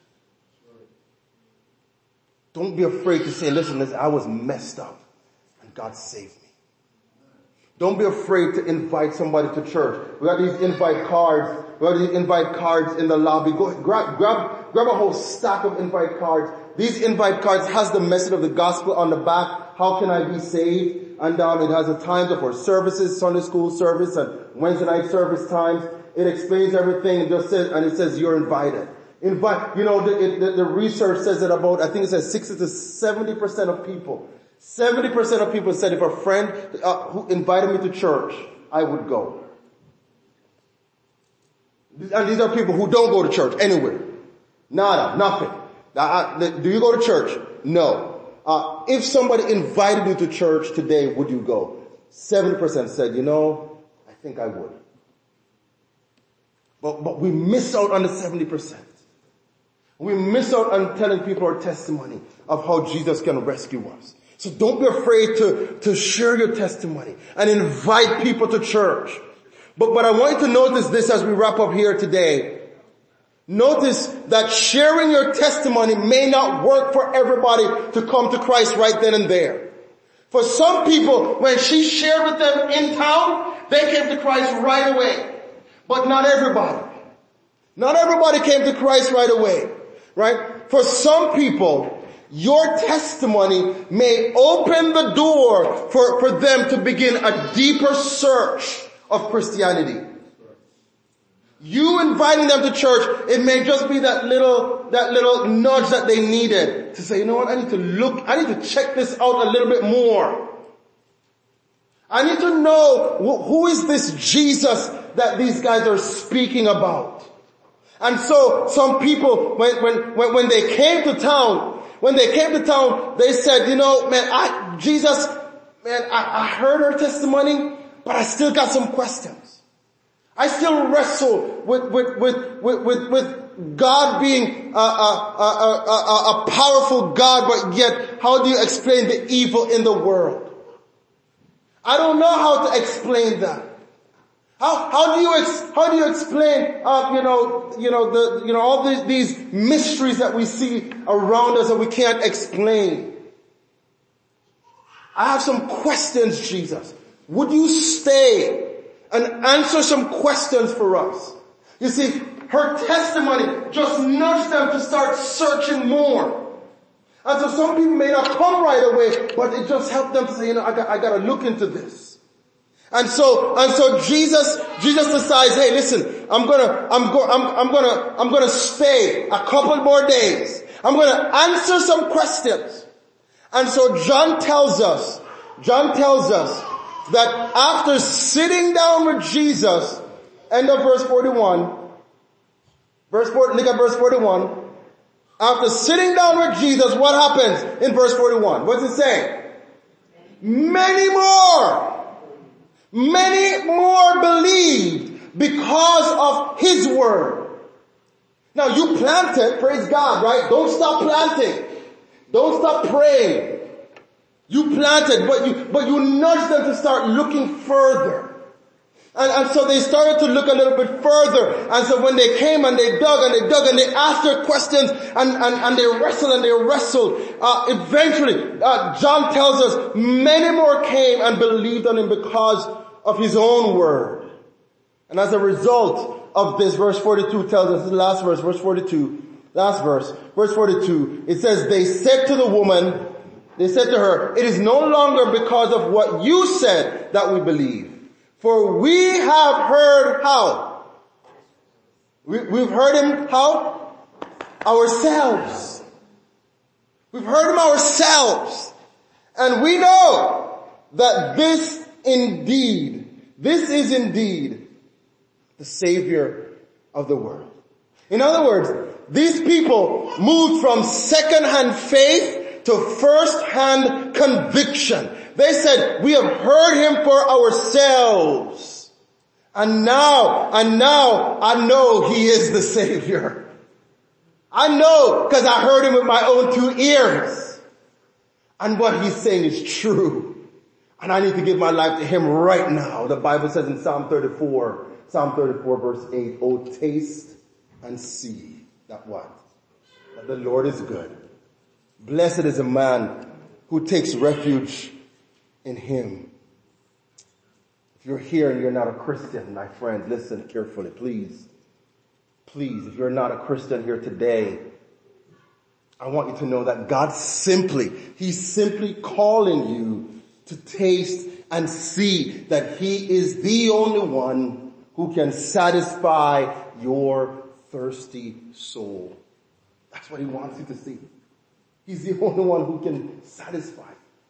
Don't be afraid to say, listen, listen, I was messed up and God saved me. Don't be afraid to invite somebody to church. We got these invite cards. We got these invite cards in the lobby. Go, grab, grab, grab a whole stack of invite cards. These invite cards has the message of the gospel on the back. How can I be saved? And um, it has the times of our services, Sunday school service and Wednesday night service times. It explains everything and just says, and it says you're invited. Invite, you know, the, the, the research says that about, I think it says sixty to seventy percent of people, seventy percent of people said if a friend uh, who invited me to church, I would go. And these are people who don't go to church anywhere. Nada, nothing. Uh, do you go to church? No. Uh, if somebody invited you to church today, would you go? seventy percent said, you know, I think I would. But, but we miss out on the seventy percent. We miss out on telling people our testimony of how Jesus can rescue us. So don't be afraid to, to share your testimony and invite people to church. But, but I want you to notice this as we wrap up here today. Notice that sharing your testimony may not work for everybody to come to Christ right then and there. For some people, when she shared with them in town, they came to Christ right away. But not everybody. Not everybody came to Christ right away. Right? For some people, your testimony may open the door for, for them to begin a deeper search of Christianity. You inviting them to church, it may just be that little, that little nudge that they needed to say, you know what, I need to look, I need to check this out a little bit more. I need to know who is this Jesus that these guys are speaking about. And so some people, when, when, when they came to town, when they came to town, they said, you know, man, I, Jesus, man, I, I heard her testimony, but I still got some questions. I still wrestle with, with, with, with, with, with God being a, a, a, a, a powerful God, but yet how do you explain the evil in the world? I don't know how to explain that. How, how do you, ex, how do you explain, uh, you know, you know, the, you know, all these, these mysteries that we see around us that we can't explain? I have some questions, Jesus. Would you stay and answer some questions for us? You see, her testimony just nudged them to start searching more. And so some people may not come right away, but it just helped them to say, you know, I got, I got to look into this. And so, and so Jesus, Jesus decides, hey, listen, I'm gonna, I'm go, I'm, I'm gonna, I'm gonna stay a couple more days. I'm gonna answer some questions. And so John tells us, John tells us that after sitting down with Jesus, end of verse forty-one, verse four, look at verse forty-one. After sitting down with Jesus, what happens in verse forty-one? What's it say? Many more. Many more believed because of his word. Now you planted, praise God, right? Don't stop planting. Don't stop praying. You planted, but you, but you nudged them to start looking further. And, and so they started to look a little bit further. And so when they came and they dug and they dug and they asked their questions and, and, and they wrestled and they wrestled, uh, eventually, uh, John tells us many more came and believed on him because of his own word. And as a result of this, verse forty-two tells us, the last verse, verse forty-two, last verse, verse forty-two, it says, they said to the woman, they said to her, it is no longer because of what you said that we believe. For we have heard how? We, we've heard him how? Ourselves. We've heard him ourselves. And we know that this indeed, this is indeed the Savior of the world. In other words, these people moved from second-hand faith to first-hand conviction. They said, we have heard him for ourselves. And now, and now I know he is the Savior. I know because I heard him with my own two ears. And what he's saying is true. And I need to give my life to him right now. The Bible says in Psalm thirty-four, Psalm thirty-four verse eight, oh, taste and see that what? That the Lord is good. Blessed is a man who takes refuge in him. If you're here and you're not a Christian, my friend, listen carefully, please. Please, if you're not a Christian here today, I want you to know that God simply, he's simply calling you to taste and see that he is the only one who can satisfy your thirsty soul. That's what he wants you to see. He's the only one who can satisfy.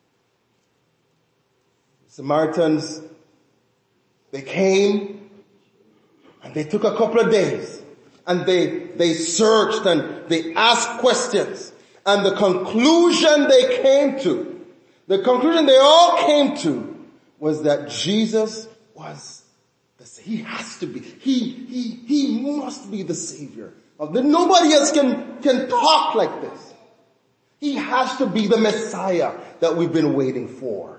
Samaritans, they came and they took a couple of days and they, they searched and they asked questions, and the conclusion they came to, the conclusion they all came to was that Jesus was the Savior. He has to be. He, he, he must be the Savior. Nobody else can, can talk like this. He has to be the Messiah that we've been waiting for.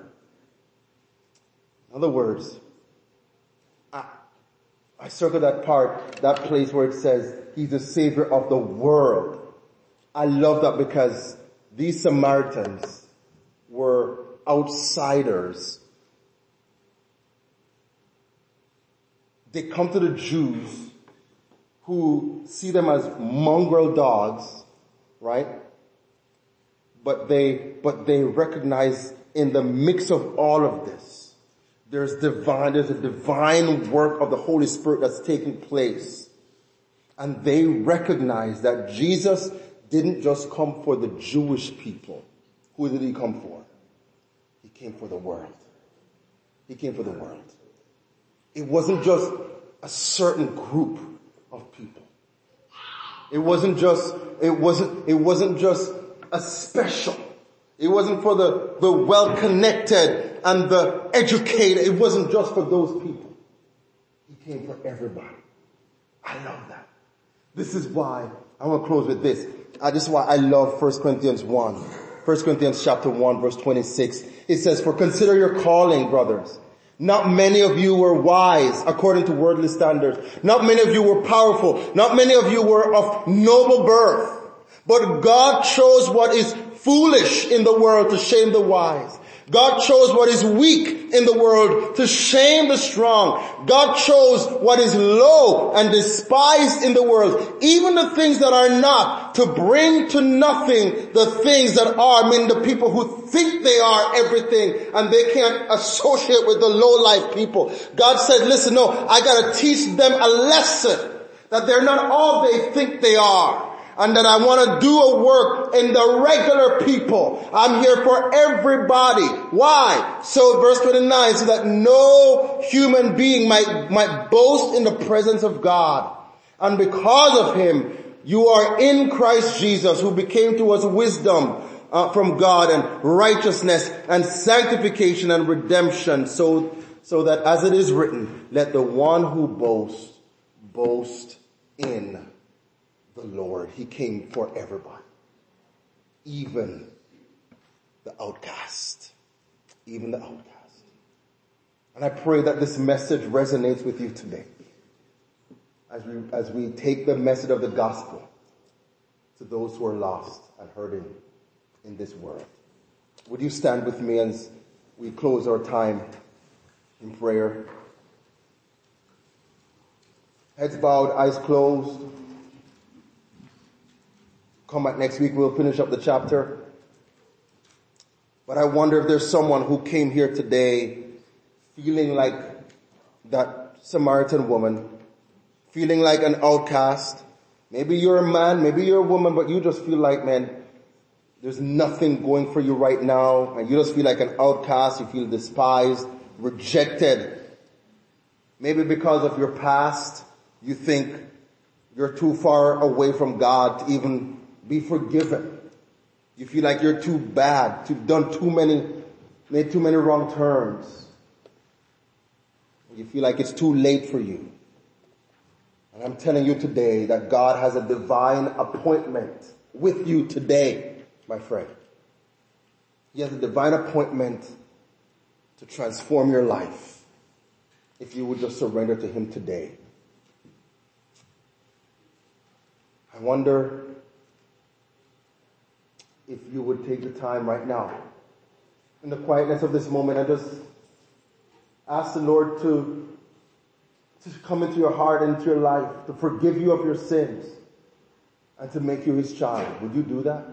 In other words, I, I circle that part, that place where it says he's the Savior of the world. I love that because these Samaritans were outsiders. They come to the Jews who see them as mongrel dogs, right? But they, but they recognize in the mix of all of this, there's divine, there's a divine work of the Holy Spirit that's taking place. And they recognize that Jesus didn't just come for the Jewish people. Who did he come for? He came for the world. He came for the world. It wasn't just a certain group of people. It wasn't just, it wasn't, it wasn't just a special. It wasn't for the, the well-connected and the educated. It wasn't just for those people. He came for everybody. I love that. This is why, I want to close with this. Uh, this is why I love First Corinthians one. First Corinthians chapter one verse twenty-six. It says, for consider your calling, brothers. Not many of you were wise according to worldly standards. Not many of you were powerful. Not many of you were of noble birth. But God chose what is foolish in the world to shame the wise. God chose what is weak in the world to shame the strong. God chose what is low and despised in the world, even the things that are not, to bring to nothing the things that are. I mean, the people who think they are everything and they can't associate with the low-life people. God said, listen, no, I gotta teach them a lesson that they're not all they think they are. And that I want to do a work in the regular people. I'm here for everybody. Why? So verse twenty-nine, so that no human being might, might boast in the presence of God. And because of him, you are in Christ Jesus, who became to us wisdom uh, from God and righteousness and sanctification and redemption. So, so that as it is written, let the one who boasts, boast in the Lord. He came for everybody. Even the outcast. Even the outcast. And I pray that this message resonates with you today. As we, as we take the message of the gospel to those who are lost and hurting in this world. Would you stand with me as we close our time in prayer? Heads bowed, eyes closed. Come back next week, we'll finish up the chapter. But I wonder if there's someone who came here today feeling like that Samaritan woman, feeling like an outcast. Maybe you're a man, maybe you're a woman, but you just feel like, man, there's nothing going for you right now, and you just feel like an outcast, you feel despised, rejected. Maybe because of your past, you think you're too far away from God to even be forgiven. You feel like you're too bad, you've done too many, made too many wrong turns. You feel like it's too late for you. And I'm telling you today that God has a divine appointment with you today, my friend. He has a divine appointment to transform your life if you would just surrender to him today. I wonder if you would take the time right now, in the quietness of this moment, and just ask the Lord to, to come into your heart and into your life, to forgive you of your sins, and to make you his child. Would you do that?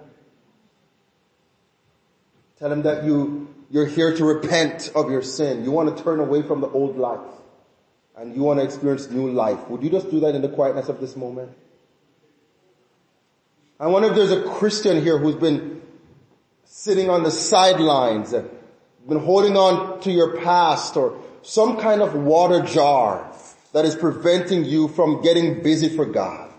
Tell him that you, you're here to repent of your sin. You want to turn away from the old life, and you want to experience new life. Would you just do that in the quietness of this moment? I wonder if there's a Christian here who's been sitting on the sidelines and been holding on to your past or some kind of water jar that is preventing you from getting busy for God.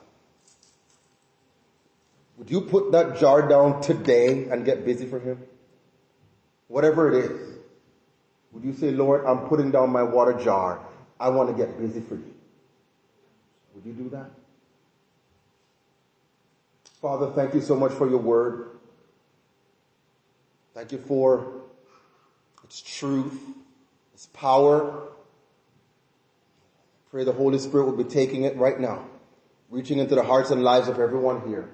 Would you put that jar down today and get busy for Him? Whatever it is. Would you say, Lord, I'm putting down my water jar. I want to get busy for you. Would you do that? Father, thank you so much for your word. Thank you for its truth, its power. Pray the Holy Spirit will be taking it right now, reaching into the hearts and lives of everyone here.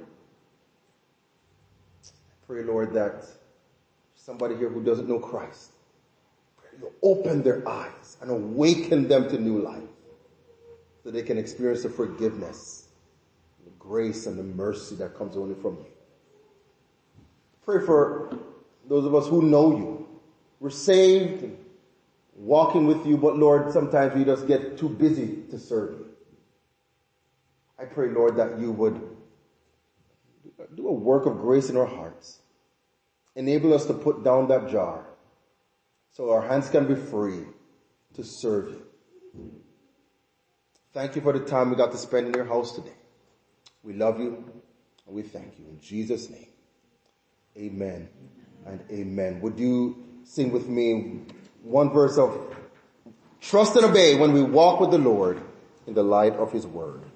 Pray, Lord, that somebody here who doesn't know Christ, pray you'll open their eyes and awaken them to new life so they can experience the forgiveness, the grace and the mercy that comes only from you. Pray for those of us who know you. We're saved and walking with you, but Lord, sometimes we just get too busy to serve you. I pray, Lord, that you would do a work of grace in our hearts. Enable us to put down that jar so our hands can be free to serve you. Thank you for the time we got to spend in your house today. We love you and we thank you. In Jesus' name, amen and amen. Would you sing with me one verse of trust and obey when we walk with the Lord in the light of His word?